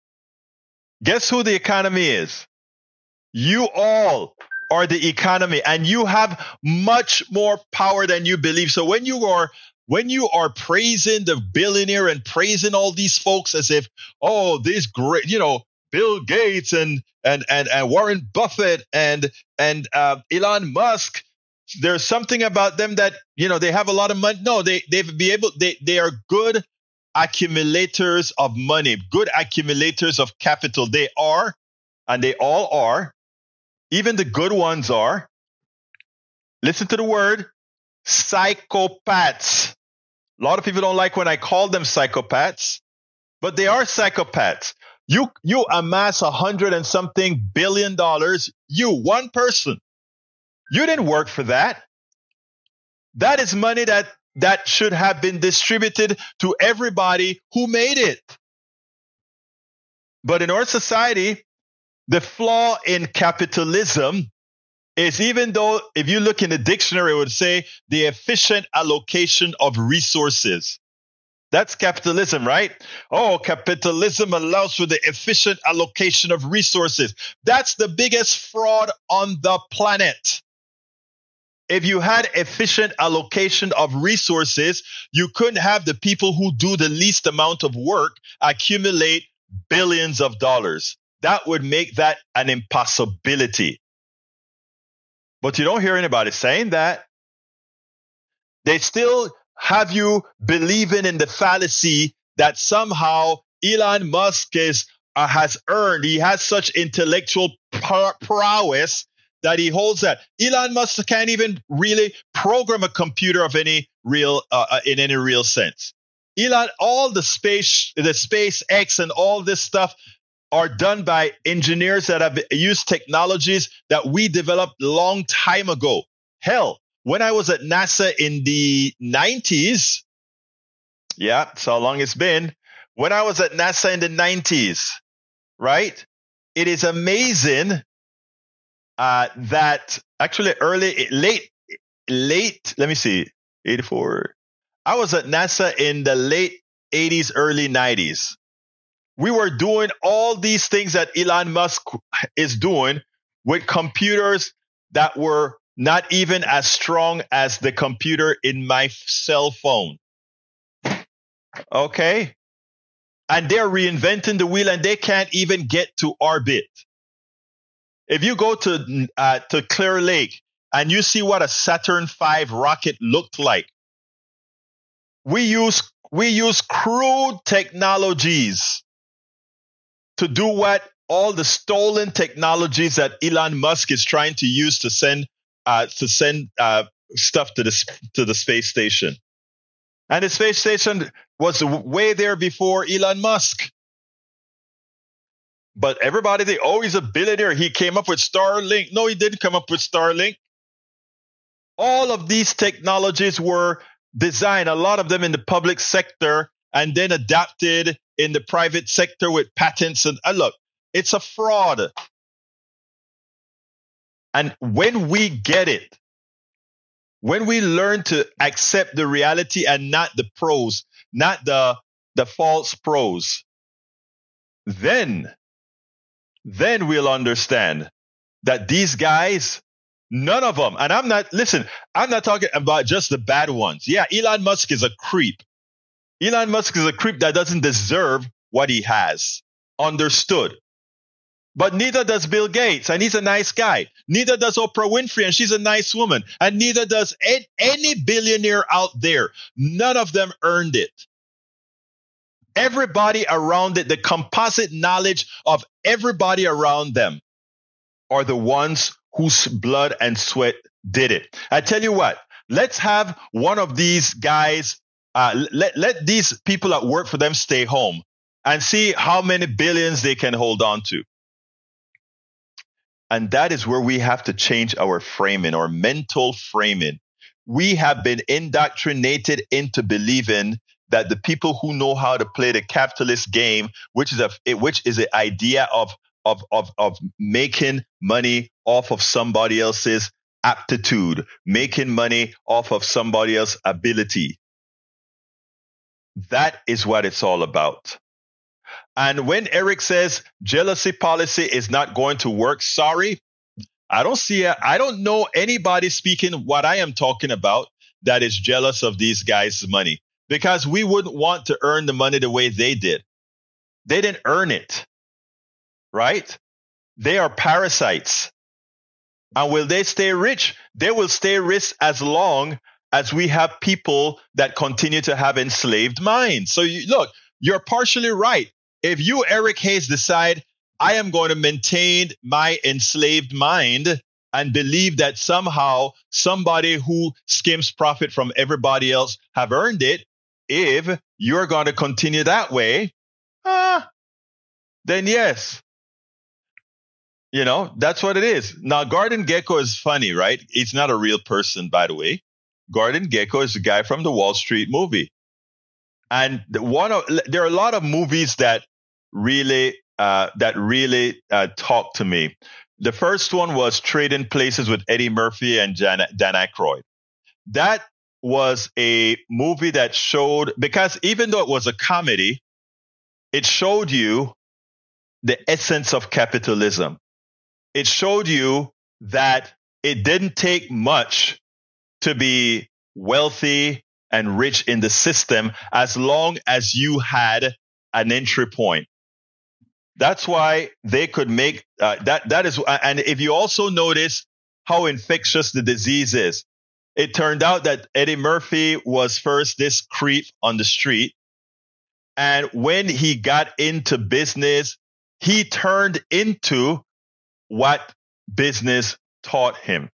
Guess who the economy is? You all are the economy, and you have much more power than you believe. So when you are When you are praising the billionaire and praising all these folks as if, oh, these great, you know, Bill Gates and and and, and Warren Buffett and and uh, Elon Musk, there's something about them that, you know, they have a lot of money. No, they they be able they they are good accumulators of money, good accumulators of capital. They are, and they all are. Even the good ones are. Listen to the word, psychopaths. A lot of people don't like when I call them psychopaths, but they are psychopaths. You you amass a hundred and something billion dollars, you, one person. You didn't work for that. That is money that, that should have been distributed to everybody who made it. But in our society, the flaw in capitalism is, even though if you look in the dictionary, it would say the efficient allocation of resources. That's capitalism, right? Oh, capitalism allows for the efficient allocation of resources. That's the biggest fraud on the planet. If you had efficient allocation of resources, you couldn't have the people who do the least amount of work accumulate billions of dollars. That would make that an impossibility. But you don't hear anybody saying that. They still have you believing in the fallacy that somehow Elon Musk is, uh, has earned, he has such intellectual prowess that he holds that. Elon Musk can't even really program a computer of any real, uh, in any real sense. Elon, all the space, the SpaceX and all this stuff are done by engineers that have used technologies that we developed a long time ago. Hell, when I was at NASA in the nineties, yeah, that's how long it's been. When I was at NASA in the nineties, right? It is amazing uh, that actually early, late, late, let me see, eighty-four. I was at NASA in the late eighties, early nineties. We were doing all these things that Elon Musk is doing with computers that were not even as strong as the computer in my cell phone. Okay? And they're reinventing the wheel and they can't even get to orbit. If you go to uh, to Clear Lake and you see what a Saturn five rocket looked like, we use we use crude technologies to do what all the stolen technologies that Elon Musk is trying to use to send uh, to send uh, stuff to the to the space station. And the space station was way there before Elon Musk. But everybody think, oh, he's a billionaire. He came up with Starlink. No, he didn't come up with Starlink. All of these technologies were designed, a lot of them in the public sector, and then adapted in the private sector with patents. And uh, look, it's a fraud. And when we get it, when we learn to accept the reality and not the pros, not the, the false pros, then, then we'll understand that these guys, none of them, and I'm not, listen, I'm not talking about just the bad ones. Yeah, Elon Musk is a creep. Elon Musk is a creep that doesn't deserve what he has. Understood. But neither does Bill Gates, and he's a nice guy. Neither does Oprah Winfrey, and she's a nice woman. And neither does any billionaire out there. None of them earned it. Everybody around it, the composite knowledge of everybody around them are the ones whose blood and sweat did it. I tell you what, let's have one of these guys, uh, let, let these people that work for them stay home and see how many billions they can hold on to. And that is where we have to change our framing, our mental framing. We have been indoctrinated into believing that the people who know how to play the capitalist game, which is a which is an idea of of of of making money off of somebody else's aptitude, making money off of somebody else's ability. That is what it's all about. And when Eric says jealousy policy is not going to work, sorry, I don't see a, I don't know anybody speaking what I am talking about that is jealous of these guys' money, because we wouldn't want to earn the money the way they did. They didn't earn it, right? They are parasites. And will they stay rich? They will stay rich as long as we have people that continue to have enslaved minds. So you, look, you're partially right. If you, Eric Hayes, decide I am going to maintain my enslaved mind and believe that somehow somebody who skims profit from everybody else have earned it, if you're going to continue that way, ah, then yes. You know, that's what it is. Now, Gordon Gekko is funny, right? He's not a real person, by the way. Gordon Gekko is the guy from the Wall Street movie. And the one of, there are a lot of movies that really, uh, that really uh, talk to me. The first one was Trading Places with Eddie Murphy and Jan, Dan Aykroyd. That was a movie that showed, because even though it was a comedy, it showed you the essence of capitalism. It showed you that it didn't take much to be wealthy and rich in the system as long as you had an entry point. That's why they could make uh, that. That is, and if you also notice how infectious the disease is, it turned out that Eddie Murphy was first this creep on the street, and when he got into business, he turned into what business taught him.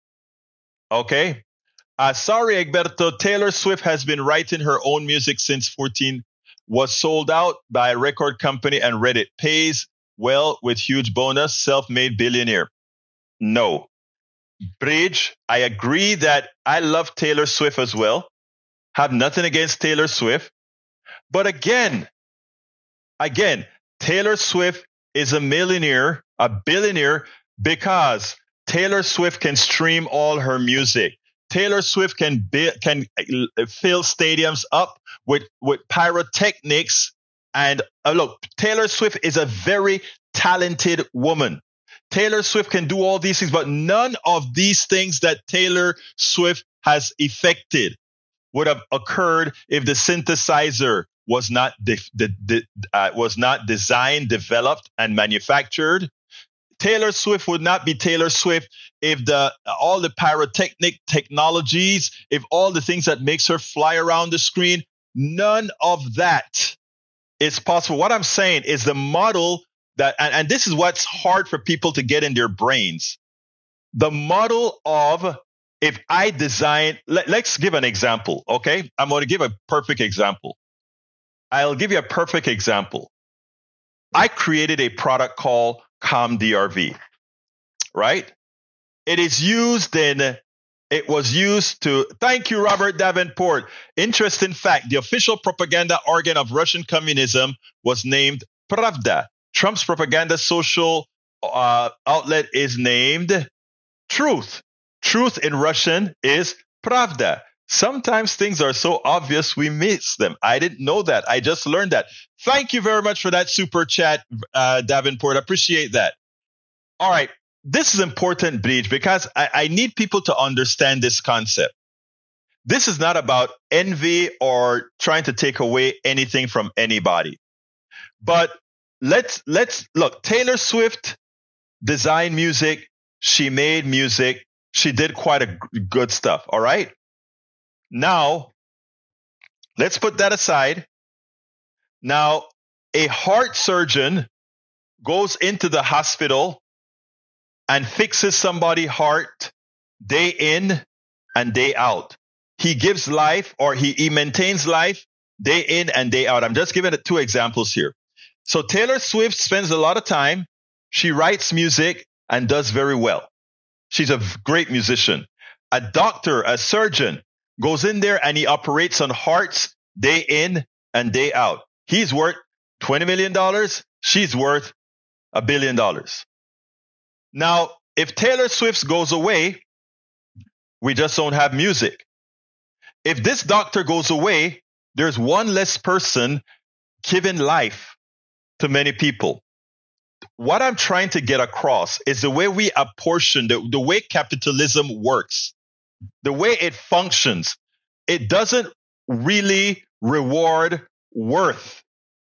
Okay. Uh, sorry, Egberto. Taylor Swift has been writing her own music since fourteen, was sold out by a record company, and Reddit pays well with huge bonus, self-made billionaire. No. Bridge, I agree that I love Taylor Swift as well. Have nothing against Taylor Swift. But again, again, Taylor Swift is a millionaire, a billionaire, because Taylor Swift can stream all her music. Taylor Swift can be, can fill stadiums up with, with pyrotechnics. And uh, look, Taylor Swift is a very talented woman. Taylor Swift can do all these things, but none of these things that Taylor Swift has effected would have occurred if the synthesizer was not de- de- de- uh, was not designed, developed, and manufactured. Taylor Swift would not be Taylor Swift if the all the pyrotechnic technologies, if all the things that makes her fly around the screen, none of that is possible. What I'm saying is the model that, and, and this is what's hard for people to get in their brains. The model of, if I design, let, let's give an example, okay? I'm going to give a perfect example. I'll give you a perfect example. I created a product called CalmDRV, right? It is used in, it was used to, thank you, Robert Davenport. Interesting fact, the official propaganda organ of Russian communism was named Pravda. Trump's propaganda social uh, outlet is named Truth. Truth in Russian is Pravda. Sometimes things are so obvious we miss them. I didn't know that. I just learned that. Thank you very much for that super chat, uh, Davenport. Appreciate that. All right. This is important, Bleach, because I, I need people to understand this concept. This is not about envy or trying to take away anything from anybody. But let's let's look. Taylor Swift designed music. She made music. She did quite a g- good stuff. All right. Now, let's put that aside. Now, a heart surgeon goes into the hospital and fixes somebody's heart day in and day out. He gives life, or he, he maintains life day in and day out. I'm just giving it two examples here. So Taylor Swift spends a lot of time. She writes music and does very well. She's a great musician. A doctor, a surgeon, goes in there and he operates on hearts day in and day out. He's worth twenty million dollars. She's worth a billion dollars. Now, if Taylor Swift goes away, we just don't have music. If this doctor goes away, there's one less person giving life to many people. What I'm trying to get across is the way we apportion, the, the way capitalism works, the way it functions. It doesn't really reward worth.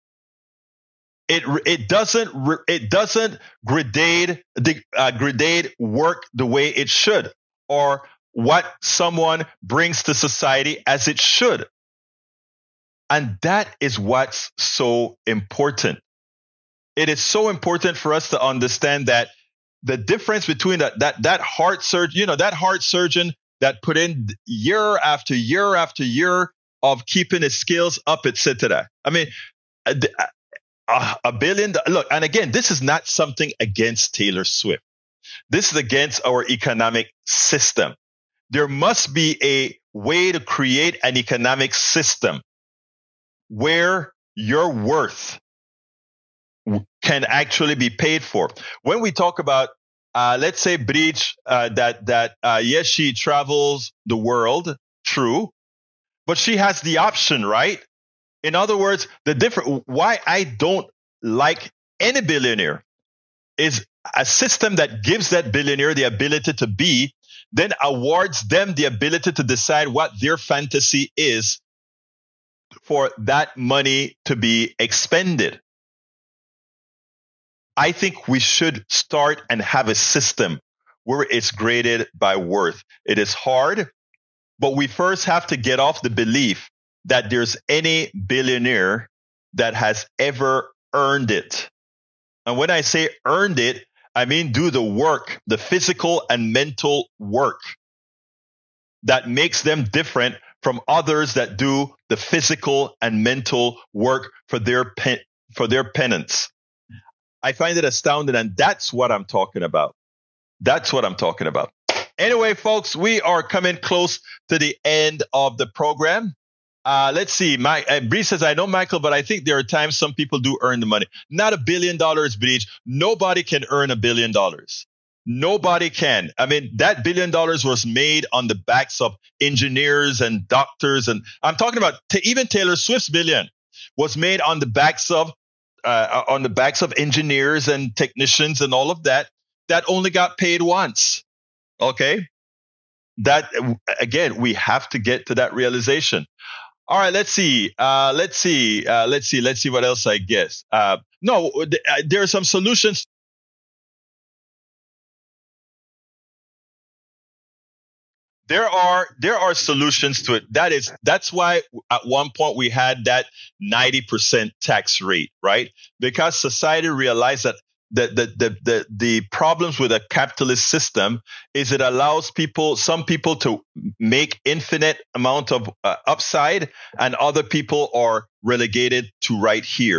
It it doesn't it doesn't grade uh, grade work the way it should, or what someone brings to society as it should. And that is what's so important. It is so important for us to understand that the difference between that that that heart surgeon, you know, that heart surgeon that put in year after year after year of keeping his skills up, et cetera. I mean, a, a billion. Look, and again, this is not something against Taylor Swift. This is against our economic system. There must be a way to create an economic system where your worth can actually be paid for. When we talk about, uh, let's say, Breach, uh, that that uh, yes, she travels the world, true, but she has the option, right? In other words, the different why I don't like any billionaire is a system that gives that billionaire the ability to be, then awards them the ability to decide what their fantasy is for that money to be expended. I think we should start and have a system where it's graded by worth. It is hard, but we first have to get off the belief that there's any billionaire that has ever earned it. And when I say earned it, I mean do the work, the physical and mental work that makes them different from others that do the physical and mental work for their pen, for their penance. I find it astounding, and that's what I'm talking about. That's what I'm talking about. Anyway, folks, we are coming close to the end of the program. Uh, let's see. My, uh, Bree says, I know, Michael, but I think there are times some people do earn the money. Not a billion dollars, Breach. Nobody can earn a billion dollars. Nobody can. I mean, that billion dollars was made on the backs of engineers and doctors. And I'm talking about t- even Taylor Swift's billion was made on the backs of uh, on the backs of engineers and technicians and all of that, that only got paid once. Okay. That, again, we have to get to that realization. All right, let's see. Uh, let's see. Uh, let's see. Let's see what else I guess. Uh, no, th- there are some solutions. There are there are solutions to it. That is that's why at one point we had that ninety percent tax rate, right? Because society realized that the the the the, the problems with a capitalist system is it allows people, some people, to make infinite amount of uh, upside, and other people are relegated to right here.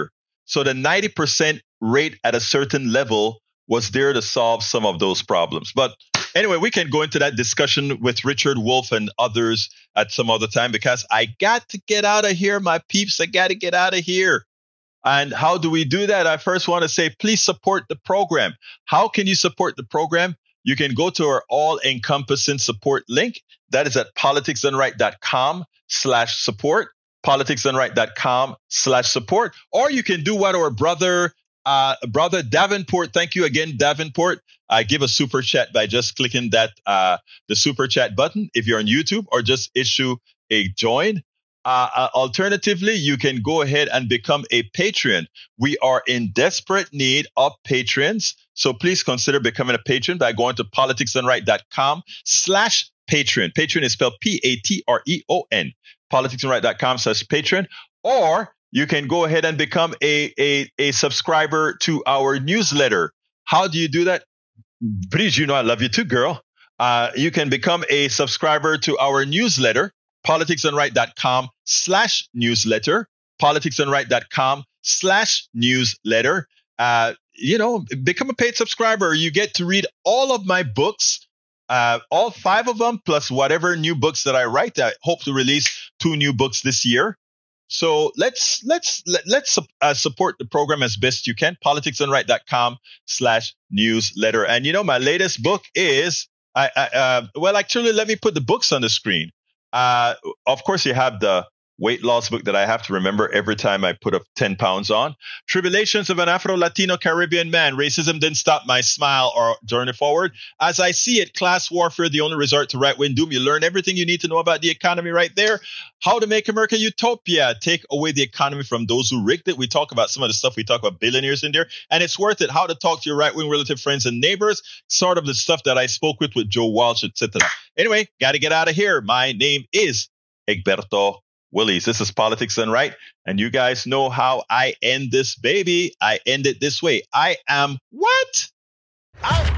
So the ninety percent rate at a certain level was there to solve some of those problems. But anyway, we can go into that discussion with Richard Wolff and others at some other time, because I got to get out of here, my peeps. I got to get out of here. And how do we do that? I first want to say, please support the program. How can you support the program? You can go to our all-encompassing support link. That is at politicsdoneright.com slash support, politicsdoneright.com slash support. Or you can do what our brother Uh, brother Davenport, thank you again, Davenport. I uh, give a super chat by just clicking that uh, the super chat button if you're on YouTube, or just issue a join. Uh, uh, alternatively, you can go ahead and become a Patreon. We are in desperate need of patrons, so please consider becoming a patron by going to politicsdoneright.com slash Patreon. Patreon is spelled P A T R E O N. politicsdoneright.com slash Patreon. Or you can go ahead and become a, a, a subscriber to our newsletter. How do you do that? Please, you know I love you too, girl. Uh, you can become a subscriber to our newsletter, politicsdoneright.com slash newsletter, politicsdoneright.com slash newsletter. Uh, you know, become a paid subscriber. You get to read all of my books, uh, all five of them, plus whatever new books that I write. I hope to release two new books this year. So let's let's let, let's uh, support the program as best you can. politicsdoneright.com slash newsletter. And you know, my latest book is I, I uh, well, actually, let me put the books on the screen. Uh, of course, you have the weight loss book that I have to remember every time I put up ten pounds on. Tribulations of an Afro-Latino Caribbean Man. Racism didn't stop my smile or journey forward. As I see it, class warfare, the only resort to right-wing doom. You learn everything you need to know about the economy right there. How to make America utopia. Take away the economy from those who rigged it. We talk about some of the stuff. We talk about billionaires in there. And it's worth it. How to talk to your right-wing relative friends and neighbors. Sort of the stuff that I spoke with with Joe Walsh, et cetera. Anyway, got to get out of here. My name is Egberto Willies. This is Politics Done Right. And you guys know how I end this baby. I end it this way. I am what? Out.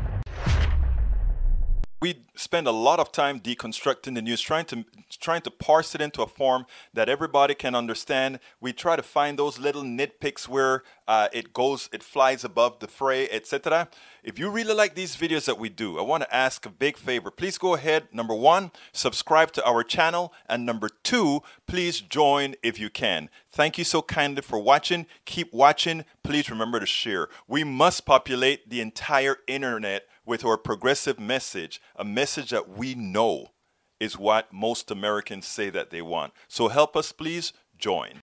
We spend a lot of time deconstructing the news, trying to trying to parse it into a form that everybody can understand. We try to find those little nitpicks where uh, it goes, it flies above the fray, et cetera. If you really like these videos that we do, I want to ask a big favor. Please go ahead. Number one, subscribe to our channel, and number two, please join if you can. Thank you so kindly for watching. Keep watching. Please remember to share. We must populate the entire internet with our progressive message, a message that we know is what most Americans say that they want. So help us, please join.